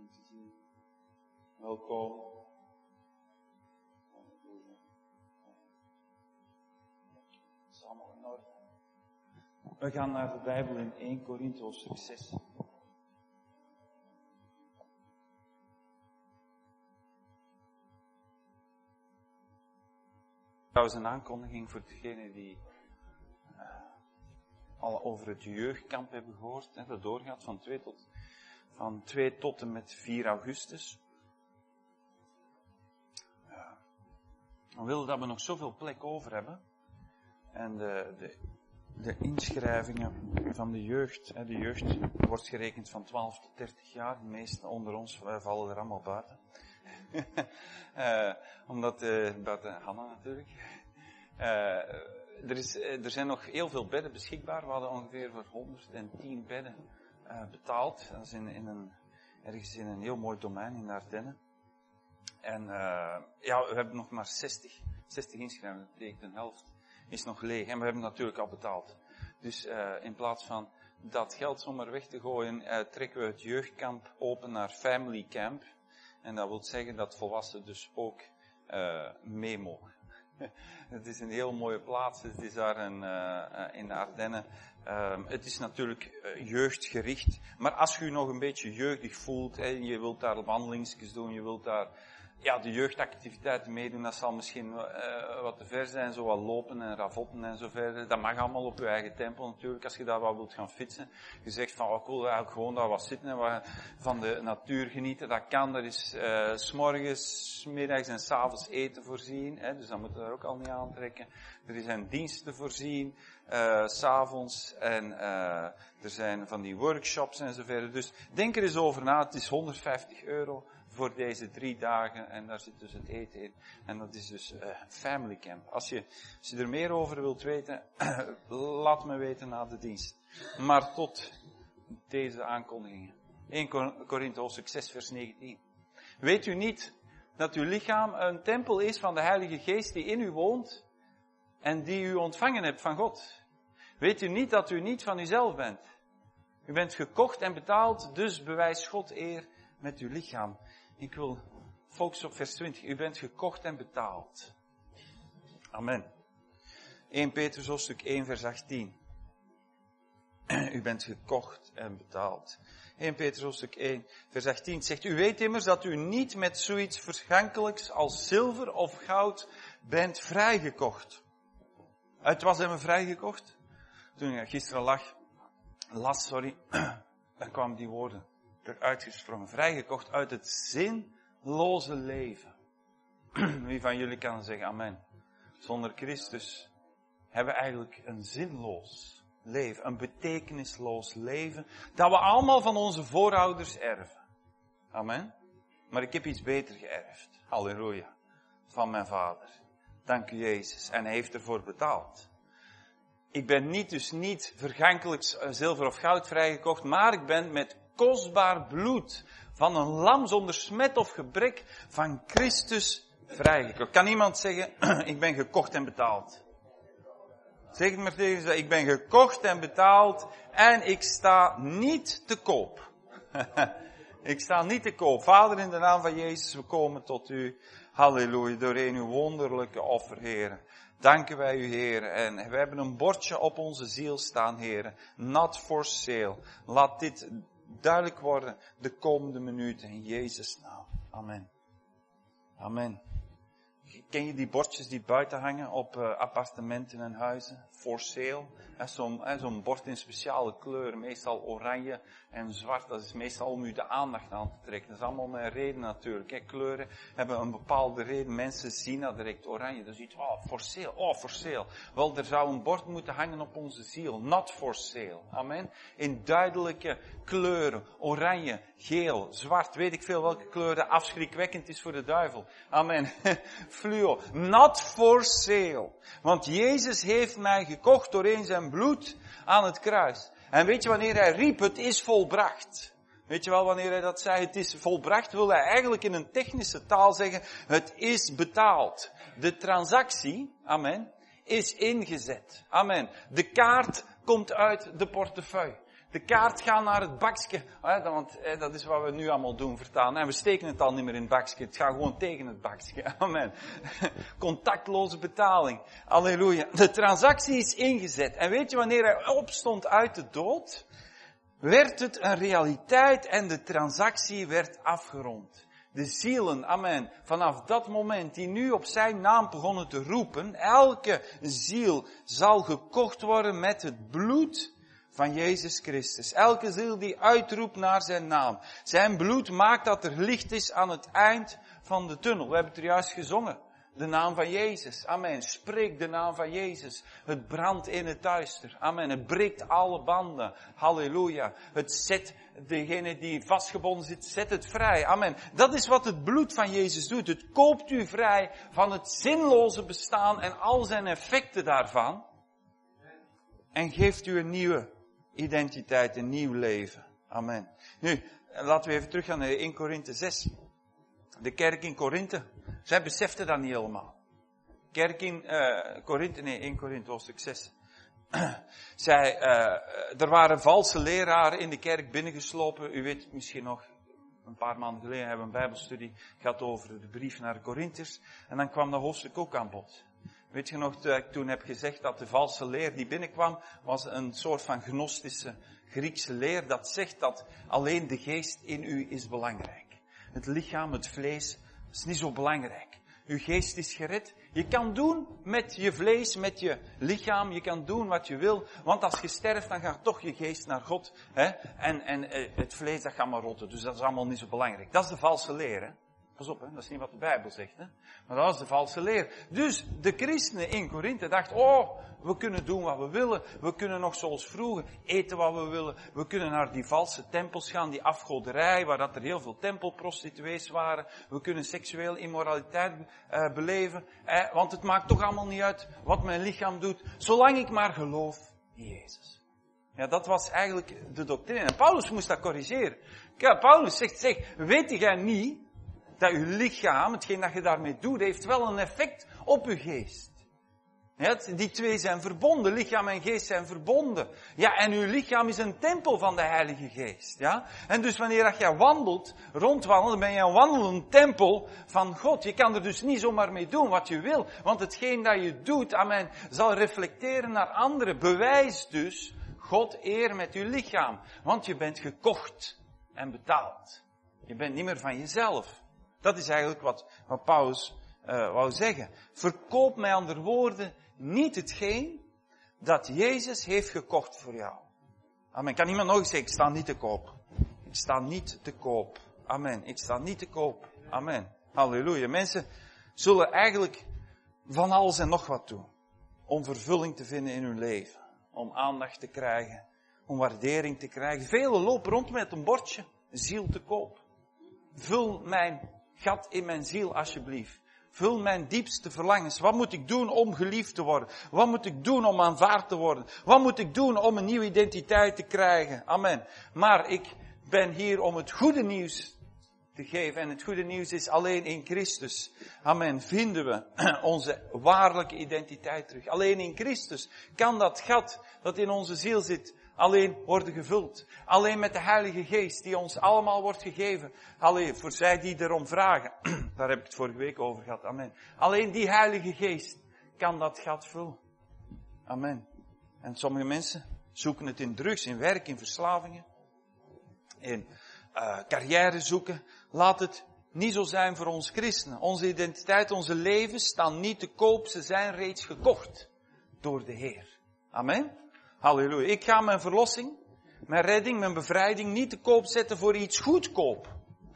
om te zien. Welkom. Het is allemaal in orde. We gaan naar de Bijbel in 1 Korinthe hoofdstuk 6. Trouwens een aankondiging voor degenen die al over het jeugdkamp hebben gehoord. Hè, dat doorgaat van 2 tot en met 4 augustus. We willen dat we nog zoveel plek over hebben. En de inschrijvingen van de jeugd. Hè, de jeugd wordt gerekend van 12 tot 30 jaar. De meesten onder ons, wij vallen er allemaal buiten. Buiten Hanna natuurlijk. Er zijn nog heel veel bedden beschikbaar. We hadden ongeveer voor 110 bedden betaald. Dat is ergens in een heel mooi domein in de Ardennen. En we hebben nog maar 60 inschrijvingen. Dat betekent een helft is nog leeg. En we hebben natuurlijk al betaald. Dus in plaats van dat geld zomaar weg te gooien, trekken we het jeugdkamp open naar Family Camp. En dat wil zeggen dat volwassenen dus ook mee mogen. Het is een heel mooie plaats. Het is daar in de Ardennen. Het is natuurlijk jeugdgericht. Maar als je je nog een beetje jeugdig voelt, en je wilt daar wandelingsjes doen, je wilt daar de jeugdactiviteiten meedoen, dat zal misschien wat te ver zijn, zo wat lopen en ravotten en zo verder. Dat mag allemaal op je eigen tempo natuurlijk, als je daar wat wilt gaan fietsen. Je zegt van, ik wil eigenlijk gewoon daar wat zitten en wat van de natuur genieten. Dat kan, er is 's morgens, 's middags en 's avonds eten voorzien, dus dat moeten we daar ook al niet aantrekken. Er zijn diensten voorzien, 's avonds en er zijn van die workshops en zo verder. Dus denk er eens over na, het is €150 voor deze 3 dagen en daar zit dus het eten in. En dat is dus Family Camp. Als je er meer over wilt weten, laat me weten na de dienst. Maar tot deze aankondigingen. 1 Korinthe hoofdstuk 6 vers 19. Weet u niet dat uw lichaam een tempel is van de Heilige Geest die in u woont en die u ontvangen hebt van God? Weet u niet dat u niet van uzelf bent? U bent gekocht en betaald, dus bewijs God eer met uw lichaam. Ik wil focussen op vers 20. U bent gekocht en betaald. Amen. 1 Petrus hoofdstuk 1 vers 18. U bent gekocht en betaald. 1 Petrus hoofdstuk 1 vers 18 zegt, u weet immers dat u niet met zoiets vergankelijks als zilver of goud bent vrijgekocht. Uit wat zijn we vrijgekocht? Toen ik gisteren las, dan kwamen die woorden eruit gesprongen. Vrijgekocht uit het zinloze leven. Wie van jullie kan zeggen amen? Zonder Christus hebben we eigenlijk een zinloos leven. Een betekenisloos leven. Dat we allemaal van onze voorouders erven. Amen. Maar ik heb iets beter geërfd. Halleluja. Van mijn vader. Dank u Jezus. En hij heeft ervoor betaald. Ik ben dus niet vergankelijk zilver of goud vrijgekocht, maar ik ben met kostbaar bloed van een lam zonder smet of gebrek van Christus vrijgekocht. Kan iemand zeggen, ik ben gekocht en betaald? Zeg het maar tegen ze, ik ben gekocht en betaald en ik sta niet te koop. Ik sta niet te koop. Vader, in de naam van Jezus, we komen tot u. Halleluja, doorheen uw wonderlijke offer, Heer. Danken wij u, Heer. En we hebben een bordje op onze ziel staan, Heer. Not for sale. Laat dit duidelijk worden de komende minuten in Jezus' naam. Amen. Amen. Ken je die bordjes die buiten hangen op appartementen en huizen? For sale. Zo'n bord in speciale kleuren, meestal oranje en zwart. Dat is meestal om u de aandacht aan te trekken. Dat is allemaal met een reden natuurlijk. Kleuren hebben een bepaalde reden. Mensen zien dat direct oranje. Dan ziet for sale, for sale. Wel, er zou een bord moeten hangen op onze ziel. Not for sale. Amen. In duidelijke kleuren. Oranje, geel, zwart. Weet ik veel welke kleuren afschrikwekkend is voor de duivel. Amen. Fluo. Not for sale. Want Jezus heeft mij gekocht doorheen zijn bloed aan het kruis. En weet je wanneer hij riep, het is volbracht. Weet je wel, wanneer hij dat zei, het is volbracht, wil hij eigenlijk in een technische taal zeggen, het is betaald. De transactie, amen, is ingezet. Amen. De kaart komt uit de portefeuille. De kaart gaat naar het bakje. Want dat is wat we nu allemaal doen, vertalen. En we steken het al niet meer in het bakje. Het gaat gewoon tegen het bakje. Amen. Contactloze betaling. Halleluja. De transactie is ingezet. En weet je, wanneer hij opstond uit de dood, werd het een realiteit en de transactie werd afgerond. De zielen, amen, vanaf dat moment die nu op zijn naam begonnen te roepen, elke ziel zal gekocht worden met het bloed van Jezus Christus. Elke ziel die uitroept naar zijn naam. Zijn bloed maakt dat er licht is aan het eind van de tunnel. We hebben het er juist gezongen. De naam van Jezus. Amen. Spreek de naam van Jezus. Het brandt in het duister. Amen. Het breekt alle banden. Halleluja. Het zet degene die vastgebonden zit, zet het vrij. Amen. Dat is wat het bloed van Jezus doet. Het koopt u vrij van het zinloze bestaan en al zijn effecten daarvan. En geeft u een nieuwe identiteit, een nieuw leven. Amen. Nu, laten we even teruggaan naar 1 Korinthe 6. De kerk in Korinthe. Zij beseften dat niet helemaal. Kerk in Korinthe, nee, 1 Korinthe hoofdstuk 6. Er waren valse leraren in de kerk binnengeslopen. U weet misschien nog, een paar maanden geleden hebben we een bijbelstudie gehad over de brief naar de Korinthiërs. En dan kwam dat hoofdstuk ook aan bod. Weet je nog, dat ik toen heb gezegd dat de valse leer die binnenkwam, was een soort van gnostische Griekse leer. Dat zegt dat alleen de geest in u is belangrijk. Het lichaam, het vlees, is niet zo belangrijk. Uw geest is gered. Je kan doen met je vlees, met je lichaam, je kan doen wat je wil. Want als je sterft, dan gaat toch je geest naar God. Hè? En het vlees, dat gaat maar rotten. Dus dat is allemaal niet zo belangrijk. Dat is de valse leer, hè. Pas op, hè? Dat is niet wat de Bijbel zegt, hè. Maar dat is de valse leer. Dus de christenen in Korinthe dachten, we kunnen doen wat we willen. We kunnen nog zoals vroeger eten wat we willen. We kunnen naar die valse tempels gaan, die afgoderij, waar dat er heel veel tempelprostituees waren. We kunnen seksueel immoraliteit beleven. Want het maakt toch allemaal niet uit wat mijn lichaam doet, zolang ik maar geloof in Jezus. Ja, dat was eigenlijk de doctrine. En Paulus moest dat corrigeren. Ja, Paulus zegt, weet jij niet dat uw lichaam, hetgeen dat je daarmee doet, heeft wel een effect op uw geest. Ja, die twee zijn verbonden, lichaam en geest zijn verbonden. Ja, en uw lichaam is een tempel van de Heilige Geest. Ja? En dus wanneer dat jij rondwandelt, dan ben je een wandelend tempel van God. Je kan er dus niet zomaar mee doen wat je wil, want hetgeen dat je doet, amen, zal reflecteren naar anderen. Bewijs dus God eer met uw lichaam, want je bent gekocht en betaald. Je bent niet meer van jezelf. Dat is eigenlijk wat Paulus wou zeggen. Verkoop mij andere woorden niet hetgeen dat Jezus heeft gekocht voor jou. Amen. Kan iemand nog eens zeggen, ik sta niet te koop. Ik sta niet te koop. Amen. Ik sta niet te koop. Amen. Halleluja. Mensen zullen eigenlijk van alles en nog wat doen. Om vervulling te vinden in hun leven. Om aandacht te krijgen. Om waardering te krijgen. Velen lopen rond met een bordje. Ziel te koop. Vul mijn gat in mijn ziel alsjeblieft. Vul mijn diepste verlangens. Wat moet ik doen om geliefd te worden? Wat moet ik doen om aanvaard te worden? Wat moet ik doen om een nieuwe identiteit te krijgen? Amen. Maar ik ben hier om het goede nieuws te geven. En het goede nieuws is alleen in Christus. Amen. Vinden we onze waarlijke identiteit terug. Alleen in Christus kan dat gat dat in onze ziel zit alleen worden gevuld. Alleen met de Heilige Geest die ons allemaal wordt gegeven. Alleen voor zij die erom vragen. Daar heb ik het vorige week over gehad. Amen. Alleen die Heilige Geest kan dat gat vullen. Amen. En sommige mensen zoeken het in drugs, in werk, in verslavingen. In carrière zoeken. Laat het niet zo zijn voor ons christenen. Onze identiteit, onze levens staan niet te koop. Ze zijn reeds gekocht door de Heer. Amen. Halleluja. Ik ga mijn verlossing, mijn redding, mijn bevrijding niet te koop zetten voor iets goedkoop.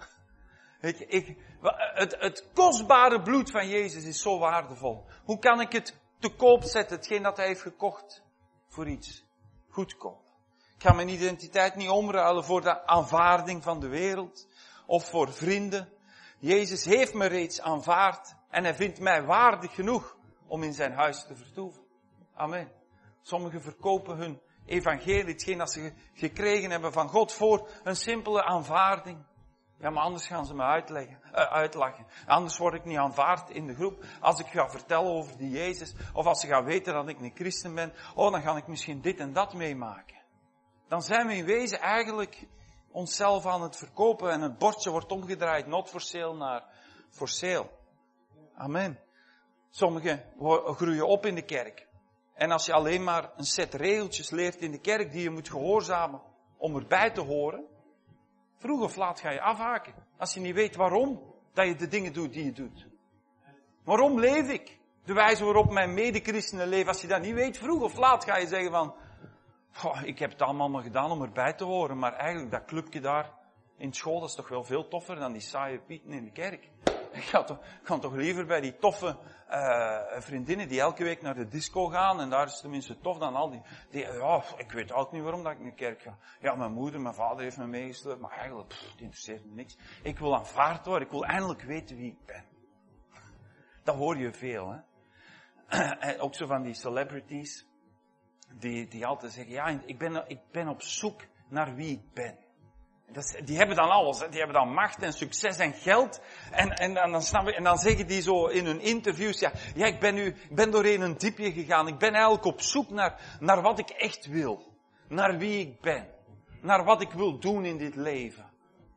Het kostbare bloed van Jezus is zo waardevol. Hoe kan ik het te koop zetten, hetgeen dat hij heeft gekocht, voor iets goedkoop? Ik ga mijn identiteit niet omruilen voor de aanvaarding van de wereld of voor vrienden. Jezus heeft me reeds aanvaard en hij vindt mij waardig genoeg om in zijn huis te vertoeven. Amen. Sommigen verkopen hun evangelie, hetgeen dat ze gekregen hebben van God, voor een simpele aanvaarding. Ja, maar anders gaan ze me uitlachen. Anders word ik niet aanvaard in de groep. Als ik ga vertellen over die Jezus, of als ze gaan weten dat ik een christen ben, dan ga ik misschien dit en dat meemaken. dan zijn we in wezen eigenlijk onszelf aan het verkopen en het bordje wordt omgedraaid, not for sale naar for sale. Amen. Sommigen groeien op in de kerk. En als je alleen maar een set regeltjes leert in de kerk die je moet gehoorzamen om erbij te horen, vroeg of laat ga je afhaken. Als je niet weet waarom dat je de dingen doet die je doet. Waarom leef ik? De wijze waarop mijn medechristenen leven. Als je dat niet weet, vroeg of laat ga je zeggen van, ik heb het allemaal maar gedaan om erbij te horen, maar eigenlijk dat clubje daar in school, dat is toch wel veel toffer dan die saaie pieten in de kerk. Ik ga toch liever bij die toffe vriendinnen die elke week naar de disco gaan en daar is het tenminste tof dan al die ik weet ook niet waarom dat ik naar de kerk ga. Ja, mijn moeder, mijn vader heeft me meegestuurd, maar eigenlijk, het interesseert me niks. Ik wil aanvaard worden, ik wil eindelijk weten wie ik ben. Dat hoor je veel, hè. En ook zo van die celebrities, die altijd zeggen, ja, ik ben op zoek naar wie ik ben. Die hebben dan alles, hè. Die hebben dan macht en succes en geld. En dan zeggen die zo in hun interviews, ja, ik ben doorheen een diepje gegaan. Ik ben eigenlijk op zoek naar wat ik echt wil. Naar wie ik ben. Naar wat ik wil doen in dit leven.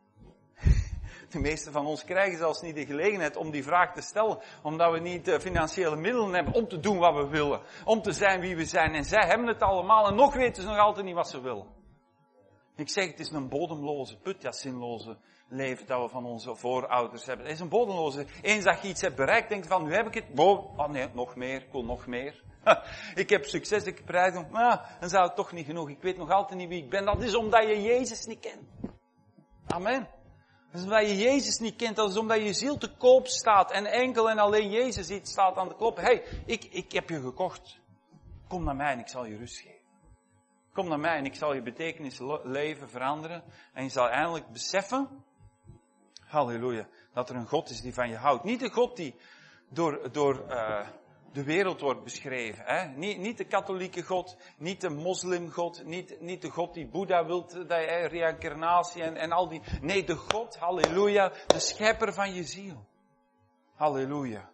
De meeste van ons krijgen zelfs niet de gelegenheid om die vraag te stellen, omdat we niet de financiële middelen hebben om te doen wat we willen. Om te zijn wie we zijn. En zij hebben het allemaal en nog weten ze nog altijd niet wat ze willen. Ik zeg, het is een bodemloze put, dat zinloze leven dat we van onze voorouders hebben. Het is een bodemloze. Eens dat je iets hebt bereikt, denk je van, nu heb ik het. Nee, nog meer, ik wil nog meer. Ik heb succes, ik heb bereikt, maar dan zou het toch niet genoeg. Ik weet nog altijd niet wie ik ben. Dat is omdat je Jezus niet kent. Amen. Dat is omdat je Jezus niet kent. Dat is omdat je ziel te koop staat. En enkel en alleen Jezus iets staat aan de klop. Hey, ik heb je gekocht. Kom naar mij en ik zal je rust geven. Kom naar mij en ik zal je betekenis leven veranderen. En je zal eindelijk beseffen, halleluja, dat er een God is die van je houdt. Niet de God die door de wereld wordt beschreven. Hè? Niet de katholieke God, niet de moslimgod, niet de God die Boeddha wil, reïncarnatie en al die. Nee, de God, halleluja, de schepper van je ziel. Halleluja.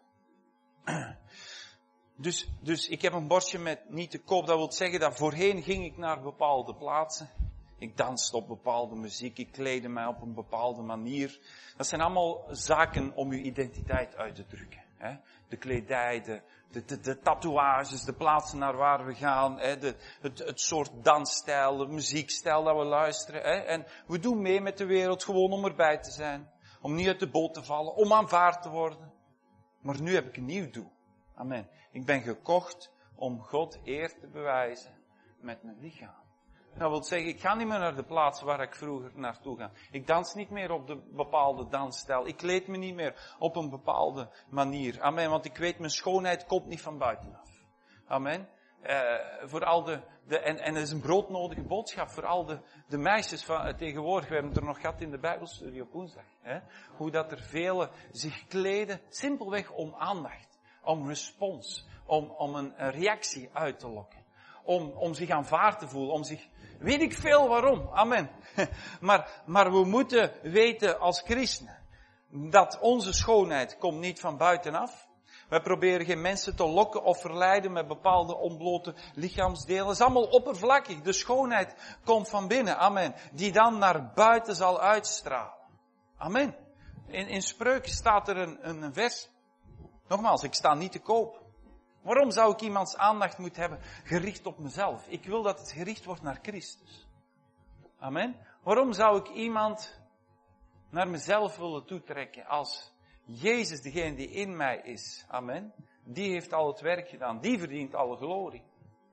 Dus ik heb een bordje met niet te koop. Dat wil zeggen dat voorheen ging ik naar bepaalde plaatsen. Ik danste op bepaalde muziek. Ik kleedde mij op een bepaalde manier. Dat zijn allemaal zaken om uw identiteit uit te drukken. Hè? De kledij, de tatoeages, de plaatsen naar waar we gaan. Hè? Het soort dansstijl, de muziekstijl dat we luisteren. Hè? En we doen mee met de wereld gewoon om erbij te zijn. Om niet uit de boot te vallen. Om aanvaard te worden. Maar nu heb ik een nieuw doel. Amen. Ik ben gekocht om God eer te bewijzen met mijn lichaam. Dat wil zeggen, ik ga niet meer naar de plaats waar ik vroeger naartoe ga. Ik dans niet meer op de bepaalde dansstijl. Ik kleed me niet meer op een bepaalde manier. Amen. Want ik weet, mijn schoonheid komt niet van buitenaf. Amen. Voor al en het is een broodnodige boodschap voor al de meisjes van tegenwoordig. We hebben het er nog gehad in de Bijbelstudie op woensdag. Hè? Hoe dat er velen zich kleden, simpelweg om aandacht. Om respons, om een reactie uit te lokken. Om zich aanvaard te voelen, om zich, weet ik veel waarom, amen. Maar we moeten weten als christenen, dat onze schoonheid komt niet van buitenaf. Wij proberen geen mensen te lokken of verleiden met bepaalde ontblote lichaamsdelen. Het is allemaal oppervlakkig. De schoonheid komt van binnen, amen. Die dan naar buiten zal uitstralen. Amen. In Spreuken staat er een vers. Nogmaals, ik sta niet te koop. Waarom zou ik iemands aandacht moeten hebben gericht op mezelf? Ik wil dat het gericht wordt naar Christus. Amen. Waarom zou ik iemand naar mezelf willen toetrekken als Jezus, degene die in mij is? Amen. Die heeft al het werk gedaan. Die verdient alle glorie.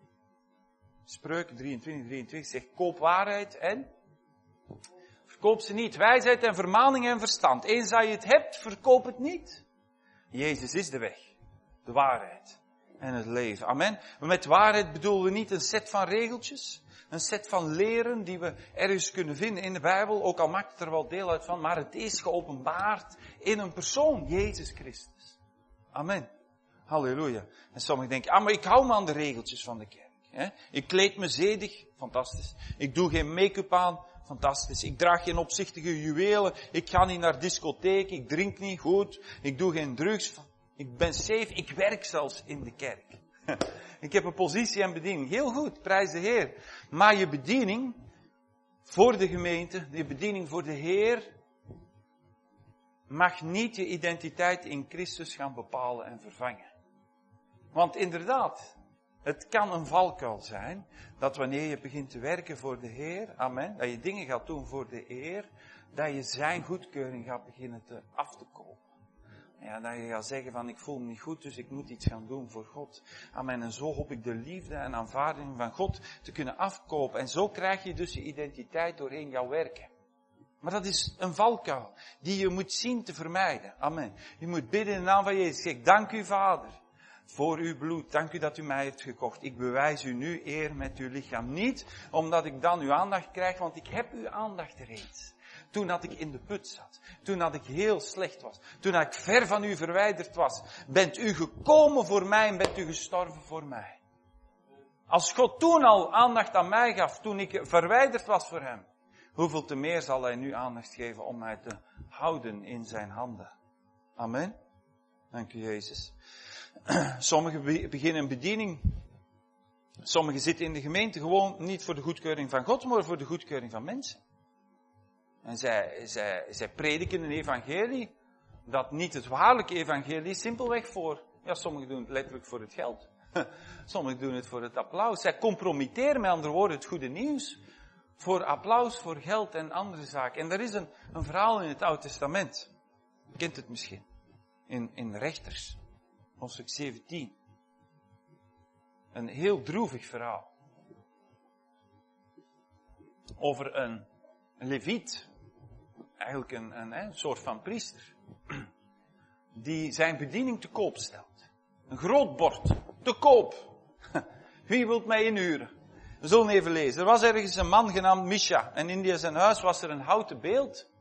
Spreuken 23 zegt, koop waarheid en verkoop ze niet. Wijsheid en vermaning en verstand. Eens dat je het hebt, verkoop het niet. Jezus is de weg, de waarheid en het leven. Amen. Met waarheid bedoelen we niet een set van regeltjes, een set van leren die we ergens kunnen vinden in de Bijbel, ook al maakt het er wel deel uit van, maar het is geopenbaard in een persoon, Jezus Christus. Amen. Halleluja. En sommigen denken, maar ik hou me aan de regeltjes van de kerk. Hè? Ik kleed me zedig, fantastisch. Ik doe geen make-up aan, fantastisch. Ik draag geen opzichtige juwelen. Ik ga niet naar discotheek. Ik drink niet goed. Ik doe geen drugs. Ik ben safe. Ik werk zelfs in de kerk. Ik heb een positie en bediening. Heel goed, prijs de Heer. Maar je bediening voor de gemeente, die bediening voor de Heer, mag niet je identiteit in Christus gaan bepalen en vervangen. Want inderdaad, het kan een valkuil zijn, dat wanneer je begint te werken voor de Heer, amen, dat je dingen gaat doen voor de Heer, dat je zijn goedkeuring gaat beginnen af te kopen. Ja, dat je gaat zeggen van, ik voel me niet goed, dus ik moet iets gaan doen voor God. Amen. En zo hoop ik de liefde en aanvaarding van God te kunnen afkopen. En zo krijg je dus je identiteit doorheen jouw werken. Maar dat is een valkuil die je moet zien te vermijden. Amen. Je moet bidden in de naam van Jezus. Zeg, dank u Vader voor uw bloed. Dank u dat u mij heeft gekocht. Ik bewijs u nu eer met uw lichaam. Niet omdat ik dan uw aandacht krijg, want ik heb uw aandacht reeds. Toen dat ik in de put zat. Toen dat ik heel slecht was. Toen dat ik ver van u verwijderd was. Bent u gekomen voor mij en bent u gestorven voor mij. Als God toen al aandacht aan mij gaf, toen ik verwijderd was voor hem. Hoeveel te meer zal hij nu aandacht geven om mij te houden in zijn handen. Amen. Dank u Jezus. Sommigen beginnen een bediening. Sommigen zitten in de gemeente gewoon niet voor de goedkeuring van God, maar voor de goedkeuring van mensen. En zij prediken een evangelie dat niet het waarlijke evangelie is, simpelweg voor, ja, sommigen doen het letterlijk voor het geld. Sommigen doen het voor het applaus. Zij compromitteren met andere woorden het goede nieuws voor applaus, voor geld en andere zaken. En er is een verhaal in het Oude Testament. Je kent het misschien. In Rechters, hoofdstuk 17. Een heel droevig verhaal. Over een leviet. Eigenlijk een soort van priester. Die zijn bediening te koop stelt. Een groot bord. Te koop. Wie wilt mij inhuren? We zullen even lezen. Er was ergens een man genaamd Misha. En in zijn huis was er een houten beeld.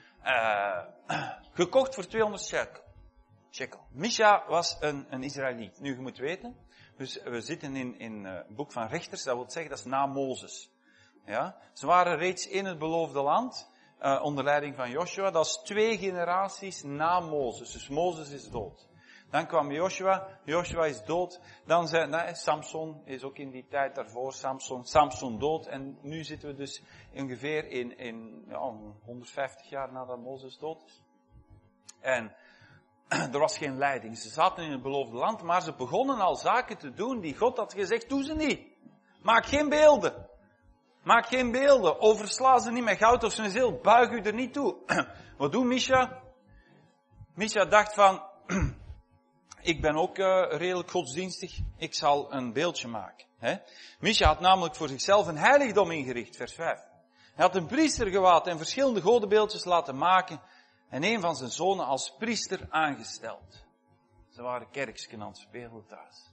Gekocht voor 200 shekel. Misha was een Israëliet. Nu, je moet weten. Dus we zitten in het boek van Rechters. Dat wil zeggen, dat is na Mozes. Ja? Ze waren reeds in het beloofde land. Onder leiding van Joshua. Dat is 2 generaties na Mozes. Dus Mozes is dood. Dan kwam Joshua. Joshua is dood. Dan Samson is ook in die tijd daarvoor. Samson dood. En nu zitten we dus ongeveer in 150 jaar nadat Mozes dood is. En er was geen leiding. Ze zaten in het beloofde land, maar ze begonnen al zaken te doen die God had gezegd, doe ze niet. Maak geen beelden. Maak geen beelden. Oversla ze niet met goud of zilver. Buig u er niet toe. Wat doet Misha? Misha dacht van, ik ben ook redelijk godsdienstig. Ik zal een beeldje maken. Misha had namelijk voor zichzelf een heiligdom ingericht, vers 5. Hij had een priestergewaad en verschillende godenbeeldjes laten maken. En een van zijn zonen als priester aangesteld. Ze waren kerksken aan het spelen thuis.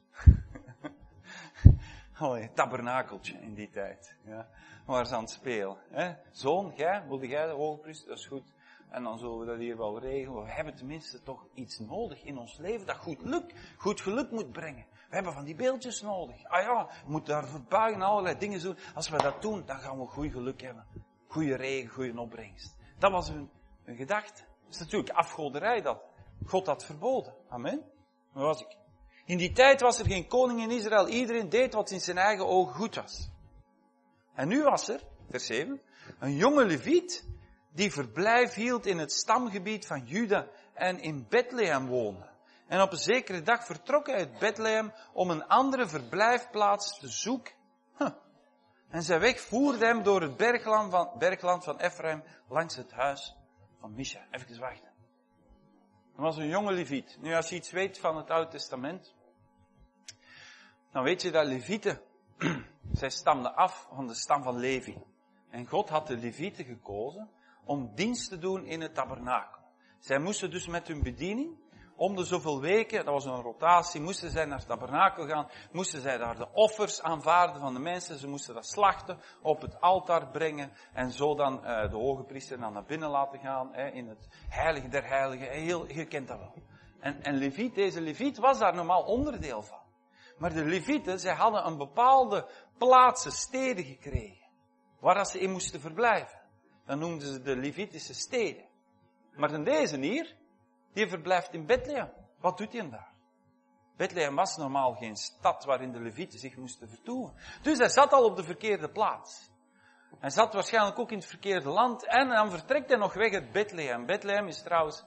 Tabernakeltje in die tijd. Ja. Waar ze aan het spelen. Zoon, wilde jij de hoge priester? Dat is goed. En dan zullen we dat hier wel regelen. We hebben tenminste toch iets nodig in ons leven dat goed geluk moet brengen. We hebben van die beeldjes nodig. Ah ja, we moeten daarvoor buigen en allerlei dingen doen. Als we dat doen, dan gaan we goed geluk hebben. Goede regen, goede opbrengst. Dat was hun gedachte. Dat is natuurlijk afgoderij dat God had verboden. Amen. Waar was ik? In die tijd was er geen koning in Israël. Iedereen deed wat in zijn eigen ogen goed was. En nu was er, vers 7, een jonge leviet die verblijf hield in het stamgebied van Juda en in Bethlehem woonde. En op een zekere dag vertrok hij uit Bethlehem om een andere verblijfplaats te zoeken. En zijn weg voerde hem door het bergland van Ephraim langs het huis van Misha. Even wachten. Dat was een jonge leviet. Nu, als je iets weet van het Oude Testament, dan weet je dat levieten, zij stamden af van de stam van Levi. En God had de levieten gekozen om dienst te doen in het tabernakel. Zij moesten dus met hun bediening, om de zoveel weken, dat was een rotatie, moesten zij naar het tabernakel gaan, moesten zij daar de offers aanvaarden van de mensen, ze moesten dat slachten, op het altaar brengen, en zo dan de hoge priester dan naar binnen laten gaan, in het heilige der heiligen, je kent dat wel. En deze leviet was daar normaal onderdeel van. Maar de levieten, zij hadden een bepaalde plaatsen, steden gekregen, waar ze in moesten verblijven. Dan noemden ze de Levitische steden. Maar dan deze hier, die verblijft in Bethlehem. Wat doet hij daar? Bethlehem was normaal geen stad waarin de Levieten zich moesten vertoeven. Dus hij zat al op de verkeerde plaats. Hij zat waarschijnlijk ook in het verkeerde land. En dan vertrekt hij nog weg uit Bethlehem. Bethlehem is trouwens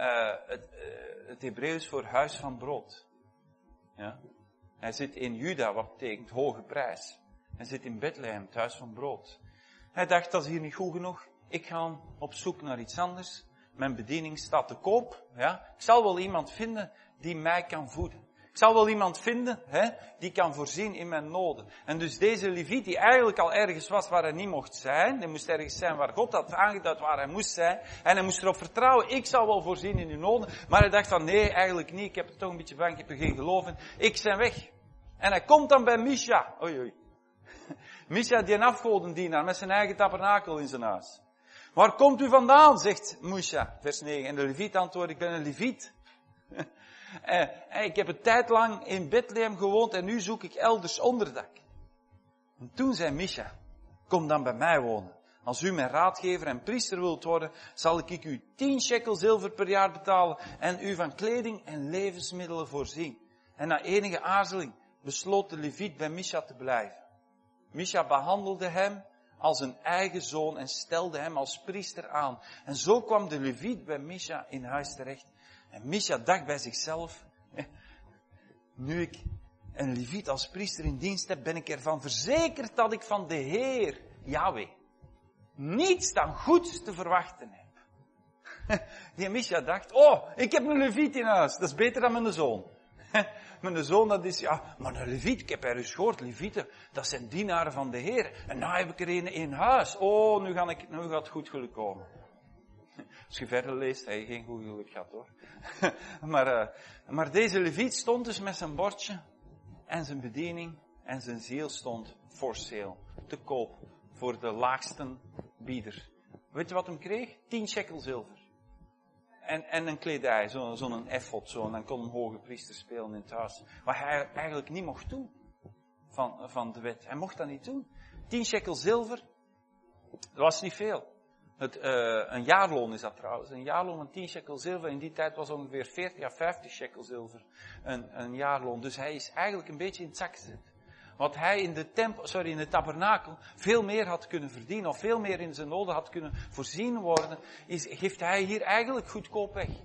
het Hebreeuws voor huis van brood. Ja? Hij zit in Juda, wat betekent hoge prijs. Hij zit in Bethlehem, het huis van brood. Hij dacht, dat is hier niet goed genoeg. Ik ga op zoek naar iets anders. Mijn bediening staat te koop. Ja? Ik zal wel iemand vinden die mij kan voeden. Ik zal wel iemand vinden, die kan voorzien in mijn noden. En dus deze Leviet, die eigenlijk al ergens was waar hij niet mocht zijn. Hij moest ergens zijn waar God had aangeduid waar hij moest zijn. En hij moest erop vertrouwen, ik zal wel voorzien in uw noden. Maar hij dacht van, nee, eigenlijk niet. Ik heb er toch een beetje bang, ik heb er geen geloof in. Ik ben weg. En hij komt dan bij Misha. Oei, oei. Misha, die een afgodendienaar met zijn eigen tabernakel in zijn huis. Waar komt u vandaan, zegt Misha, vers 9. En de Leviet antwoordt, ik ben een Leviet. Ik heb een tijd lang in Bethlehem gewoond en nu zoek ik elders onderdak. En toen zei Misha, kom dan bij mij wonen. Als u mijn raadgever en priester wilt worden, zal ik u 10 shekel zilver per jaar betalen en u van kleding en levensmiddelen voorzien. En na enige aarzeling besloot de Leviet bij Misha te blijven. Misha behandelde hem als een eigen zoon en stelde hem als priester aan. En zo kwam de Leviet bij Misha in huis terecht. En Misha dacht bij zichzelf, nu ik een Leviet als priester in dienst heb, ben ik ervan verzekerd dat ik van de Heer, Yahweh, niets dan goeds te verwachten heb. Die Misha dacht, ik heb een Leviet in huis, dat is beter dan mijn zoon. Mijn zoon, dat is, maar een Leviet, ik heb ergens gehoord, Levieten, dat zijn dienaren van de Heer. En nou heb ik er een in huis. Nu gaat het goed geluk komen. Als je verder leest, heb je geen goed geluk gehad hoor. Maar deze Leviet stond dus met zijn bordje en zijn bediening en zijn ziel stond for sale, te koop, voor de laagste bieder. Weet je wat hem kreeg? 10 shekel zilver. En een kledij, zo'n effot, en dan kon een hoge priester spelen in het huis. Wat hij eigenlijk niet mocht doen van de wet. Hij mocht dat niet doen. 10 shekel zilver, dat was niet veel. Een jaarloon is dat trouwens. Een jaarloon van 10 shekel zilver. In die tijd was ongeveer 40 à 50 shekel zilver een jaarloon. Dus hij is eigenlijk een beetje in het zak gezet. Wat hij in de tabernakel veel meer had kunnen verdienen, of veel meer in zijn noden had kunnen voorzien worden, geeft hij hier eigenlijk goedkoop weg.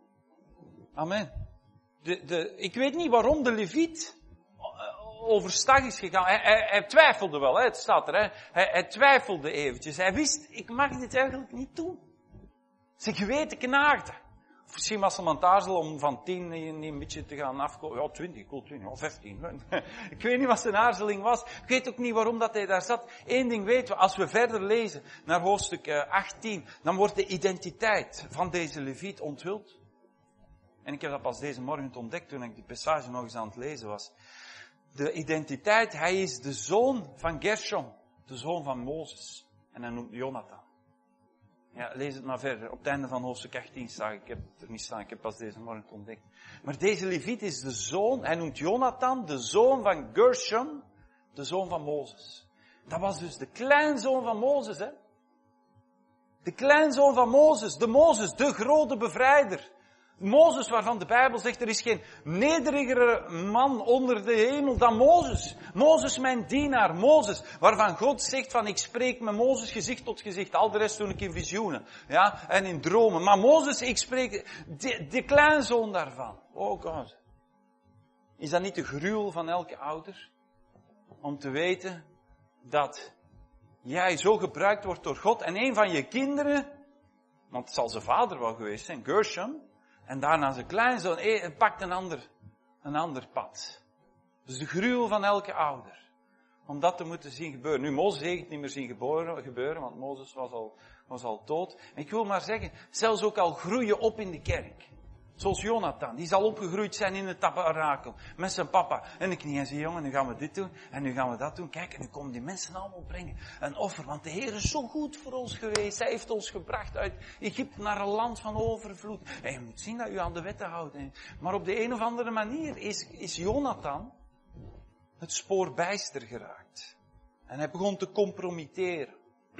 Amen. Ik weet niet waarom de Leviet overstag is gegaan. Hij twijfelde wel, het staat er. Hij twijfelde eventjes. Hij wist, ik mag dit eigenlijk niet doen. Zijn geweten knaagde. Of misschien was hem aan het aarzelen om van 10 een beetje te gaan afkomen. Ja, 20, ik wil 20, of 15. Ik weet niet wat zijn aarzeling was. Ik weet ook niet waarom dat hij daar zat. Eén ding weten we, als we verder lezen naar hoofdstuk 18, dan wordt de identiteit van deze Leviet onthuld. En ik heb dat pas deze morgen ontdekt toen ik die passage nog eens aan het lezen was. De identiteit, hij is de zoon van Gershom, de zoon van Mozes. En hij noemt Jonathan. Ja, lees het maar verder. Op het einde van hoofdstuk 18 staat, ik heb het er niet staan, ik heb pas deze morgen ontdekt. Maar deze Leviet is de zoon, hij noemt Jonathan, de zoon van Gershom, de zoon van Mozes. Dat was dus de kleinzoon van Mozes, hè. De kleinzoon van Mozes, de grote bevrijder. Mozes, waarvan de Bijbel zegt, er is geen nederigere man onder de hemel dan Mozes. Mozes, mijn dienaar, Mozes, waarvan God zegt van, ik spreek met Mozes gezicht tot gezicht. Al de rest doe ik in visioenen, ja, en in dromen. Maar Mozes, ik spreek, de kleinzoon daarvan. Oh God. Is dat niet de gruwel van elke ouder? Om te weten dat jij zo gebruikt wordt door God en een van je kinderen, want het zal zijn vader wel geweest zijn, Gershom, en daarna zijn kleinzoon, pakt een ander pad. Dus de gruwel van elke ouder. Om dat te moeten zien gebeuren. Nu, Mozes heeft het niet meer zien gebeuren, want Mozes was al dood. En ik wil maar zeggen, zelfs ook al groeien op in de kerk. Zoals Jonathan, die zal opgegroeid zijn in het tabernakel. Met zijn papa. En de knieën zei, jongen, nu gaan we dit doen. En nu gaan we dat doen. Kijk, en nu komen die mensen allemaal brengen een offer. Want de Heer is zo goed voor ons geweest. Hij heeft ons gebracht uit Egypte naar een land van overvloed. En je moet zien dat u aan de wetten houdt. Maar op de een of andere manier is Jonathan het spoor bijster geraakt. En hij begon te compromitteren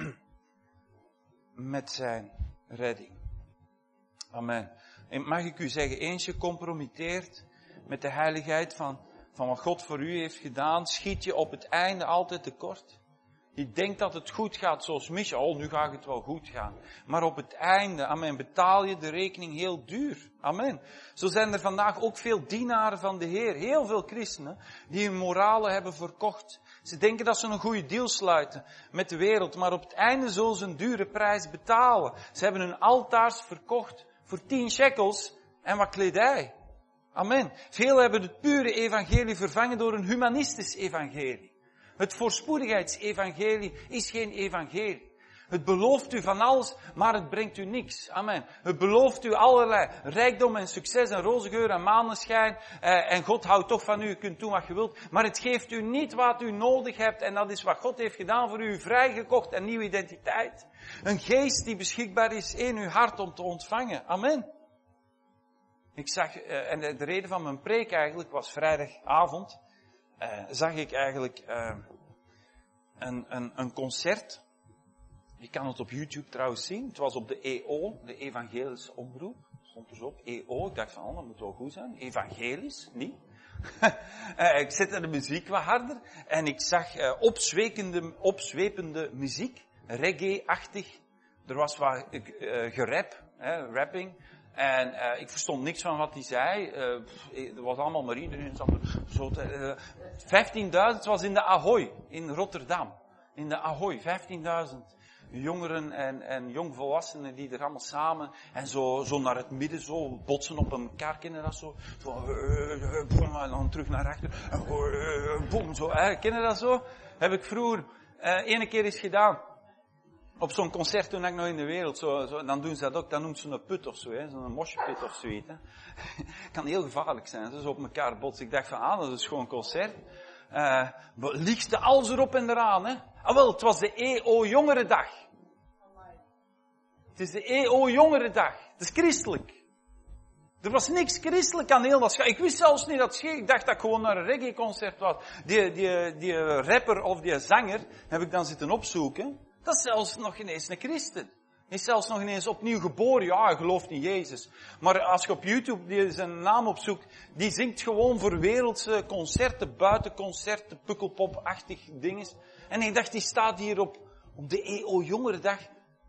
met zijn redding. Amen. En mag ik u zeggen, eens je compromitteert met de heiligheid van wat God voor u heeft gedaan, schiet je op het einde altijd tekort. Je denkt dat het goed gaat zoals Micha. Oh, nu gaat het wel goed gaan. Maar op het einde, amen, betaal je de rekening heel duur. Amen. Zo zijn er vandaag ook veel dienaren van de Heer. Heel veel christenen die hun moralen hebben verkocht. Ze denken dat ze een goede deal sluiten met de wereld. Maar op het einde zullen ze een dure prijs betalen. Ze hebben hun altaars verkocht voor 10 shekels en wat kledij. Amen. Velen hebben het pure evangelie vervangen door een humanistisch evangelie. Het voorspoedigheidsevangelie is geen evangelie. Het belooft u van alles, maar het brengt u niks. Amen. Het belooft u allerlei rijkdom en succes en roze geur en maneschijn. En God houdt toch van u, u kunt doen wat je wilt. Maar het geeft u niet wat u nodig hebt. En dat is wat God heeft gedaan voor u. Vrijgekocht en nieuwe identiteit. Een geest die beschikbaar is in uw hart om te ontvangen. Amen. Ik zag, en de reden van mijn preek eigenlijk was vrijdagavond. Zag ik eigenlijk een concert. Je kan het op YouTube trouwens zien. Het was op de EO, de Evangelische Omroep. Stond er zo op, EO. Ik dacht van, dat moet wel goed zijn. Evangelisch, niet? Ik zette de muziek wat harder. En ik zag opzwepende muziek. Reggae-achtig. Er was wat gerap, rapping. En ik verstond niks van wat hij zei. Er was allemaal maar iedereen. 15.000 was in de Ahoy, in Rotterdam. In de Ahoy, 15.000 jongeren en jongvolwassenen die er allemaal samen en zo naar het midden zo botsen op elkaar. Kennen dat zo? En dan terug naar achter. Boom, zo. Kennen dat zo? Heb ik vroeger ene keer eens gedaan. Op zo'n concert toen ik nog in de wereld, dan doen ze dat ook, dan noemt ze een put of zo, zo'n moshpit of zoiets. Kan heel gevaarlijk zijn, zo op elkaar botsen. Ik dacht van, dat is gewoon een concert. Liefste alles erop en eraan, hè. Wel, het was de EO Jongerendag. Het is de EO Jongerendag. Het is christelijk. Er was niks christelijk aan heel dat. Ik wist zelfs niet dat het ik dacht dat ik gewoon naar een reggae-concert was. Die rapper of die zanger heb ik dan zitten opzoeken. Dat is zelfs nog ineens een christen. Hij is zelfs nog ineens opnieuw geboren. Ja, hij gelooft in Jezus. Maar als je op YouTube zijn naam opzoekt, die zingt gewoon voor wereldse concerten, buitenconcerten, pukkelpop-achtig dingen. En ik dacht, die staat hier op de EO Jongerendag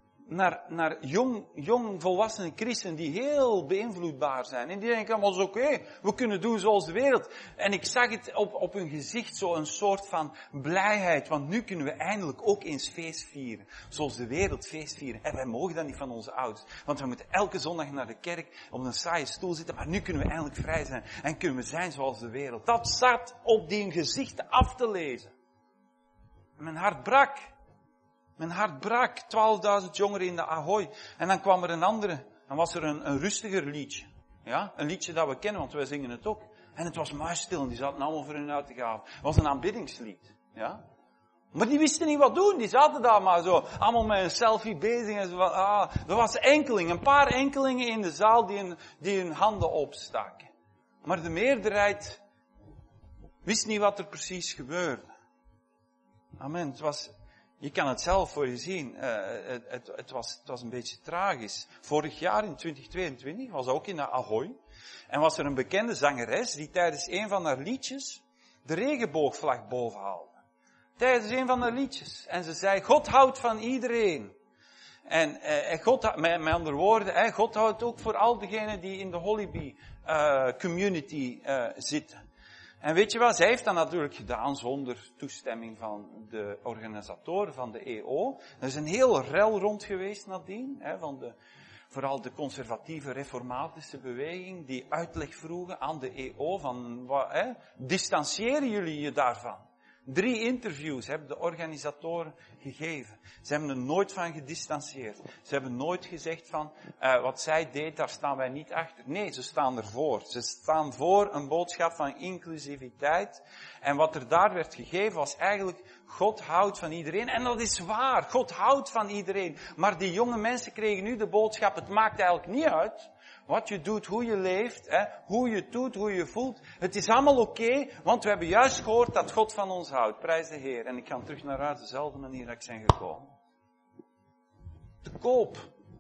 naar jong volwassenen christenen die heel beïnvloedbaar zijn. En die denken allemaal oké, we kunnen doen zoals de wereld. En ik zag het op hun gezicht zo een soort van blijheid, want nu kunnen we eindelijk ook eens feest vieren. Zoals de wereld feest vieren. En wij mogen dat niet van onze ouders. Want we moeten elke zondag naar de kerk op een saaie stoel zitten, maar nu kunnen we eindelijk vrij zijn. En kunnen we zijn zoals de wereld. Dat zat op die gezichten af te lezen. En mijn hart brak. Mijn hart brak, 12.000 jongeren in de Ahoy. En dan kwam er een andere, dan was er een rustiger liedje. Ja, een liedje dat we kennen, want wij zingen het ook. En het was muisstil en die zaten allemaal voor hun uit te gaven. Het was een aanbiddingslied. Ja. Maar die wisten niet wat doen, die zaten daar maar zo, allemaal met een selfie bezig. En zo, er was een paar enkelingen in de zaal die hun handen opstaken. Maar de meerderheid wist niet wat er precies gebeurde. Amen, je kan het zelf voor je zien. Het was een beetje tragisch. Vorig jaar in 2022 was ook in de Ahoy. En was er een bekende zangeres die tijdens een van haar liedjes de regenboogvlag boven haalde. Tijdens een van haar liedjes. En ze zei, God houdt van iedereen. En God, met andere woorden, God houdt ook voor al diegenen die in de Hollybee community zitten. En weet je wat, zij heeft dat natuurlijk gedaan zonder toestemming van de organisatoren van de EO. Er is een heel rel rond geweest nadien, van vooral de conservatieve reformatische beweging, die uitleg vroegen aan de EO van, distancieren jullie je daarvan? 3 interviews hebben de organisatoren gegeven. Ze hebben er nooit van gedistanceerd. Ze hebben nooit gezegd van, wat zij deed, daar staan wij niet achter. Nee, ze staan ervoor. Ze staan voor een boodschap van inclusiviteit. En wat er daar werd gegeven was eigenlijk, God houdt van iedereen. En dat is waar, God houdt van iedereen. Maar die jonge mensen kregen nu de boodschap, het maakt eigenlijk niet uit wat je doet, hoe je leeft, hoe je het doet, hoe je voelt. Het is allemaal oké, want we hebben juist gehoord dat God van ons houdt. Prijs de Heer. En ik ga terug naar huis, dezelfde manier dat ik ben gekomen. Te koop.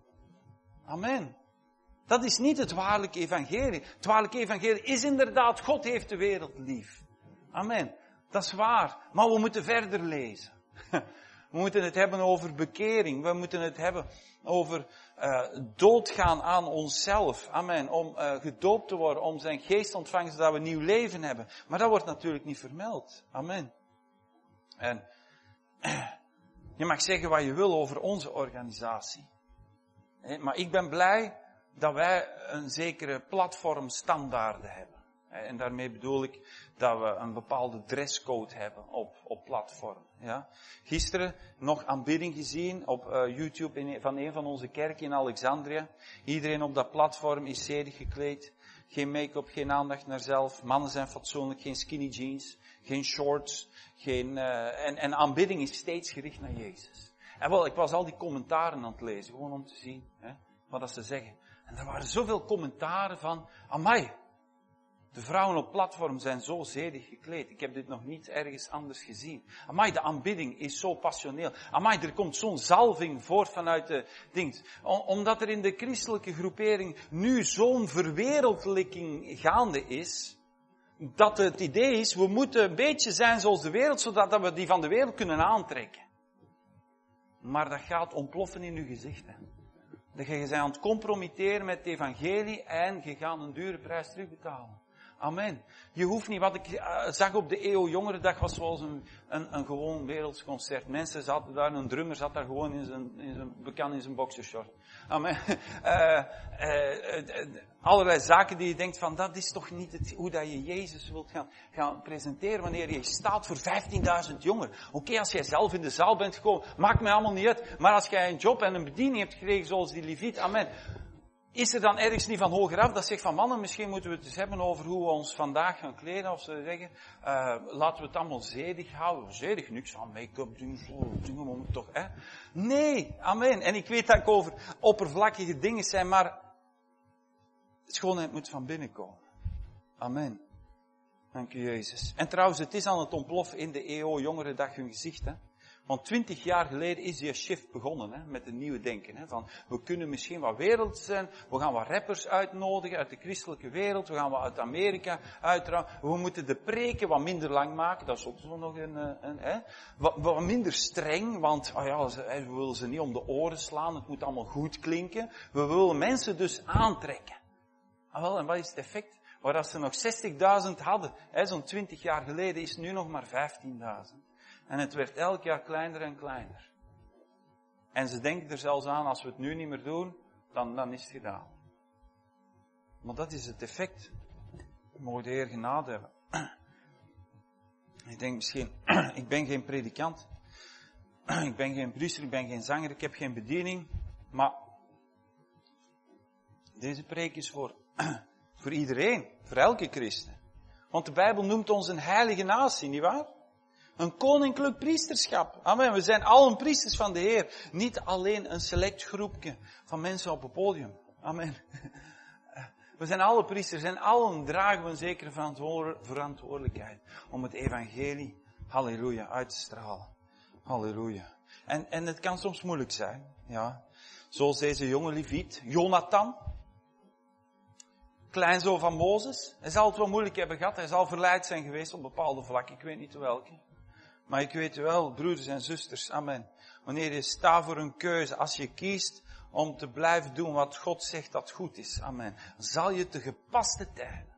Amen. Dat is niet het waarlijke evangelie. Het waarlijke evangelie is inderdaad, God heeft de wereld lief. Amen. Dat is waar. Maar we moeten verder lezen. We moeten het hebben over bekering. We moeten het hebben over doodgaan aan onszelf. Amen. Om gedoopt te worden, om zijn geest te ontvangen, zodat we nieuw leven hebben. Maar dat wordt natuurlijk niet vermeld. Amen. En je mag zeggen wat je wil over onze organisatie. Maar ik ben blij dat wij een zekere platformstandaarden hebben. En daarmee bedoel ik dat we een bepaalde dresscode hebben op platform. Ja. Gisteren nog aanbidding gezien op YouTube van een van onze kerken in Alexandria. Iedereen op dat platform is zedig gekleed. Geen make-up, geen aandacht naar zelf. Mannen zijn fatsoenlijk, geen skinny jeans, geen shorts. En aanbidding is steeds gericht naar Jezus. En wel, ik was al die commentaren aan het lezen, gewoon om te zien wat dat ze zeggen. En er waren zoveel commentaren van, amai, de vrouwen op platform zijn zo zedig gekleed. Ik heb dit nog niet ergens anders gezien. Amai, de aanbidding is zo passioneel. Amai, er komt zo'n zalving voort vanuit de ding. Omdat er in de christelijke groepering nu zo'n verwereldlijking gaande is, dat het idee is, we moeten een beetje zijn zoals de wereld, zodat we die van de wereld kunnen aantrekken. Maar dat gaat ontploffen in uw gezicht. Hè. Dat je bent aan het compromitteren met het evangelie en je gaat een dure prijs terugbetalen. Amen. Je hoeft niet, wat ik zag op de EO Jongerendag was zoals een gewoon werelds concert. Mensen zaten daar, een drummer zat daar gewoon in zijn boxershort. Amen. Allerlei zaken die je denkt van, dat is toch niet hoe dat je Jezus wilt gaan presenteren wanneer je staat voor 15.000 jongeren. Oké, als jij zelf in de zaal bent gekomen, maakt mij allemaal niet uit. Maar als jij een job en een bediening hebt gekregen zoals die Leviet, amen. Is er dan ergens niet van hogeraf dat zegt van mannen, misschien moeten we het eens hebben over hoe we ons vandaag gaan kleden. Of ze zeggen, laten we het allemaal zedig houden. Zedig, niks van make-up, dingen moet toch, hè. Nee, amen. En ik weet dat ik over oppervlakkige dingen zijn, maar schoonheid moet van binnen komen. Amen. Dank u Jezus. En trouwens, het is aan het ontploffen in de EO Jongerendag hun gezicht, hè. Want 20 jaar geleden is die shift begonnen, hè, met een nieuwe denken. Hè, van, we kunnen misschien wat werelds zijn, we gaan wat rappers uitnodigen uit de christelijke wereld, we gaan wat uit Amerika uitdragen. We moeten de preken wat minder lang maken, dat is ook zo nog wat minder streng, want we willen ze niet om de oren slaan, het moet allemaal goed klinken. We willen mensen dus aantrekken. En wat is het effect? Waar als ze nog 60.000 hadden, zo'n 20 jaar geleden, is het nu nog maar 15.000. En het werd elk jaar kleiner en kleiner. En ze denken er zelfs aan, als we het nu niet meer doen, dan is het gedaan. Maar dat is het effect. Mogen de Heer genade hebben. Ik denk misschien, ik ben geen predikant. Ik ben geen priester, ik ben geen zanger, ik heb geen bediening. Maar deze preek is voor iedereen, voor elke christen. Want de Bijbel noemt ons een heilige natie, nietwaar? Een koninklijk priesterschap. Amen. We zijn allen priesters van de Heer. Niet alleen een select groepje van mensen op het podium. Amen. We zijn alle priesters en allen dragen we een zekere verantwoordelijkheid om het evangelie, halleluja, uit te stralen. Halleluja. En het kan soms moeilijk zijn. Ja. Zoals deze jonge Leviet, Jonathan. Kleinzoon van Mozes. Hij zal het wel moeilijk hebben gehad. Hij zal verleid zijn geweest op bepaalde vlakken. Ik weet niet welke. Maar ik weet wel, broeders en zusters, amen. Wanneer je staat voor een keuze, als je kiest om te blijven doen wat God zegt dat goed is, amen. Zal je te gepaste tijden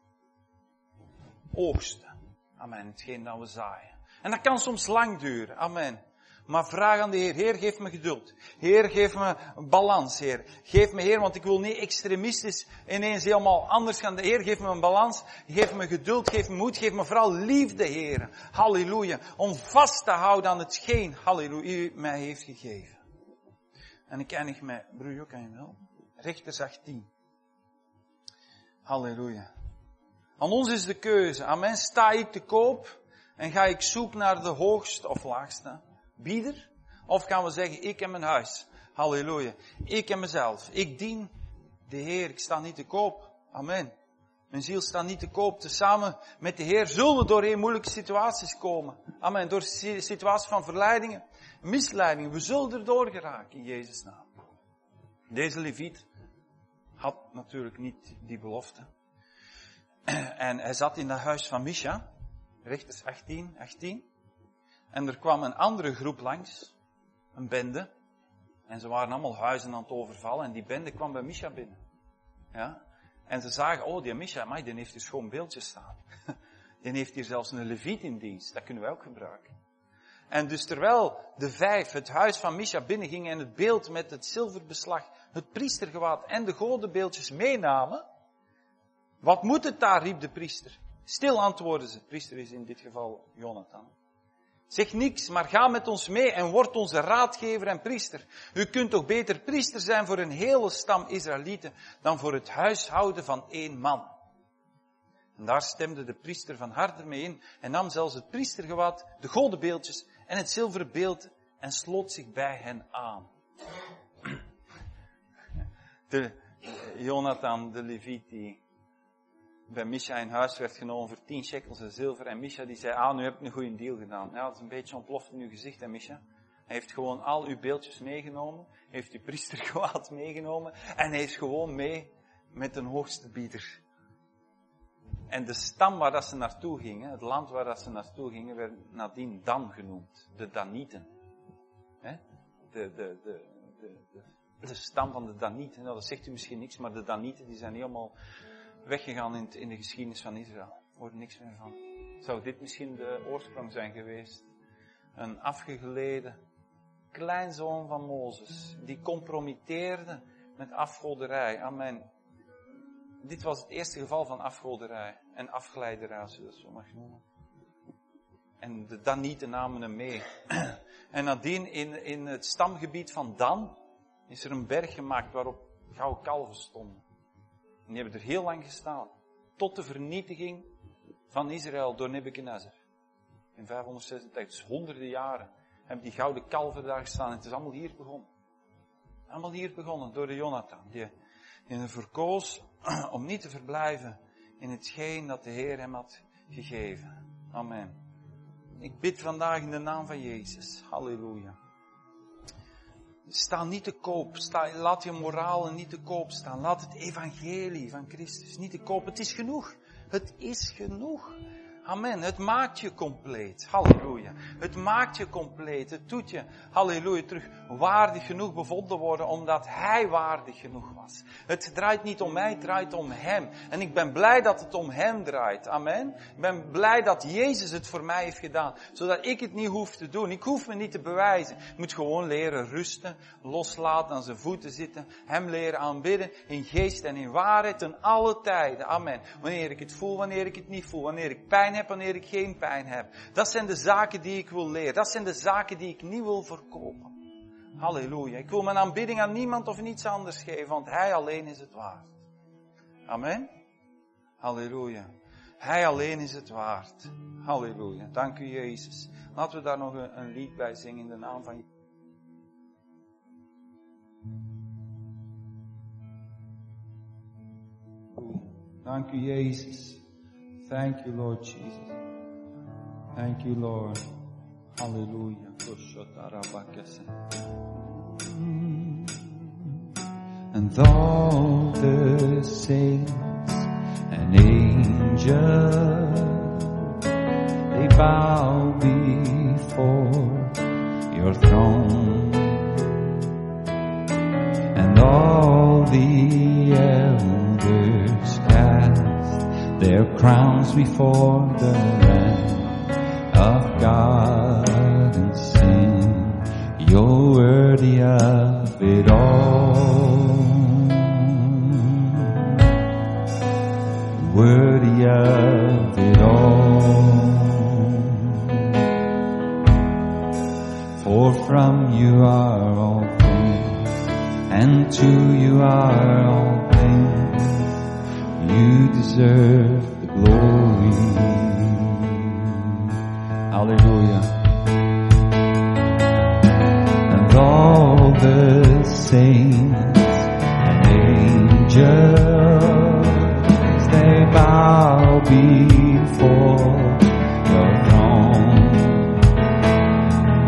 oogsten. Amen, hetgeen dat we zaaien. En dat kan soms lang duren, amen. Maar vraag aan de Heer, Heer, geef me geduld. Heer, geef me balans, Heer. Geef me, Heer, want ik wil niet extremistisch ineens helemaal anders gaan. Heer, geef me een balans. Geef me geduld, geef me moed, geef me vooral liefde, Heer. Halleluja. Om vast te houden aan hetgeen, halleluja, u mij heeft gegeven. En ik eindig met, broer, kan je wel? Richters 18. Halleluja. Aan ons is de keuze. Amen. Sta ik te koop en ga ik zoeken naar de hoogste of laagste bieder? Of gaan we zeggen, ik en mijn huis. Halleluja. Ik en mezelf. Ik dien de Heer. Ik sta niet te koop. Amen. Mijn ziel staat niet te koop. Tezamen met de Heer zullen we doorheen moeilijke situaties komen. Amen. Door situaties van verleidingen, misleidingen. We zullen erdoor geraken in Jezus' naam. Deze Leviet had natuurlijk niet die belofte. En hij zat in het huis van Misha. Richters 18. En er kwam een andere groep langs. Een bende. En ze waren allemaal huizen aan het overvallen. En die bende kwam bij Misha binnen. Ja. En ze zagen, oh die Misha, amai, die heeft hier schoon beeldjes staan. Die heeft hier zelfs een leviet in dienst. Dat kunnen wij ook gebruiken. En dus terwijl de 5 het huis van Misha binnengingen en het beeld met het zilverbeslag, het priestergewaad en de godenbeeldjes meenamen. Wat moet het daar, riep de priester. Stil, antwoordden ze. De priester is in dit geval Jonathan. Zeg niks, maar ga met ons mee en word onze raadgever en priester. U kunt toch beter priester zijn voor een hele stam Israëlieten dan voor het huishouden van 1 man. En daar stemde de priester van harte mee in en nam zelfs het priestergewaad, de godenbeeldjes en het zilveren beeld en sloot zich bij hen aan. Jonathan, de Leviet, die bij Misha in huis werd genomen voor 10 shekels en zilver. En Misha die zei, nu heb ik een goede deal gedaan. Ja, dat is een beetje ontploft in uw gezicht, hè Misha. Hij heeft gewoon al uw beeldjes meegenomen, heeft uw priestergewaad meegenomen en hij is gewoon mee met een hoogste bieder. En de stam waar dat ze naartoe gingen, het land waar dat ze naartoe gingen, werd nadien Dan genoemd. De Danieten. De stam van de Danieten. Nou, dat zegt u misschien niks, maar de Danieten die zijn helemaal weggegaan in de geschiedenis van Israël. Er hoort niks meer van. Zou dit misschien de oorsprong zijn geweest? Een afgegleden kleinzoon van Mozes, die compromitteerde met afgoderij. Amen. Dit was het eerste geval van afgoderij en afglijderij, als je dat zo mag noemen. En de Danieten namen hem mee. En nadien in het stamgebied van Dan is er een berg gemaakt waarop gouden kalven stonden. En die hebben er heel lang gestaan. Tot de vernietiging van Israël door Nebuchadnezzar. In 586, dus honderden jaren, hebben die gouden kalven daar gestaan. En het is allemaal hier begonnen. Allemaal hier begonnen door de Jonathan. Die verkoos om niet te verblijven in hetgeen dat de Heer hem had gegeven. Amen. Ik bid vandaag in de naam van Jezus. Halleluja. Sta niet te koop. Laat je moralen niet te koop staan. Laat het evangelie van Christus niet te koop. Het is genoeg. Het is genoeg. Amen. Het maakt je compleet. Halleluja. Het maakt je compleet. Het doet je, halleluja, terug waardig genoeg bevonden worden, omdat Hij waardig genoeg was. Het draait niet om mij, het draait om Hem. En ik ben blij dat het om Hem draait. Amen. Ik ben blij dat Jezus het voor mij heeft gedaan, zodat ik het niet hoef te doen. Ik hoef me niet te bewijzen. Ik moet gewoon leren rusten, loslaten, aan zijn voeten zitten, Hem leren aanbidden, in geest en in waarheid, ten alle tijden. Amen. Wanneer ik het voel, wanneer ik het niet voel, wanneer ik pijn heb, wanneer ik geen pijn heb. Dat zijn de zaken die ik wil leren. Dat zijn de zaken die ik niet wil verkopen. Halleluja. Ik wil mijn aanbidding aan niemand of niets anders geven, want Hij alleen is het waard. Amen. Halleluja. Hij alleen is het waard. Halleluja. Dank u Jezus. Laten we daar nog een lied bij zingen in de naam van Jezus. Dank u Jezus. Thank you, Lord Jesus. Thank you, Lord. Hallelujah. And all the saints and angels, they bow before your throne. And all the elders cast their crowns before the Lamb of God and sing, you're worthy of it all. Worthy of it all. For from you are all things, and to you are all things. You deserve the glory. Hallelujah. And all the saints and angels,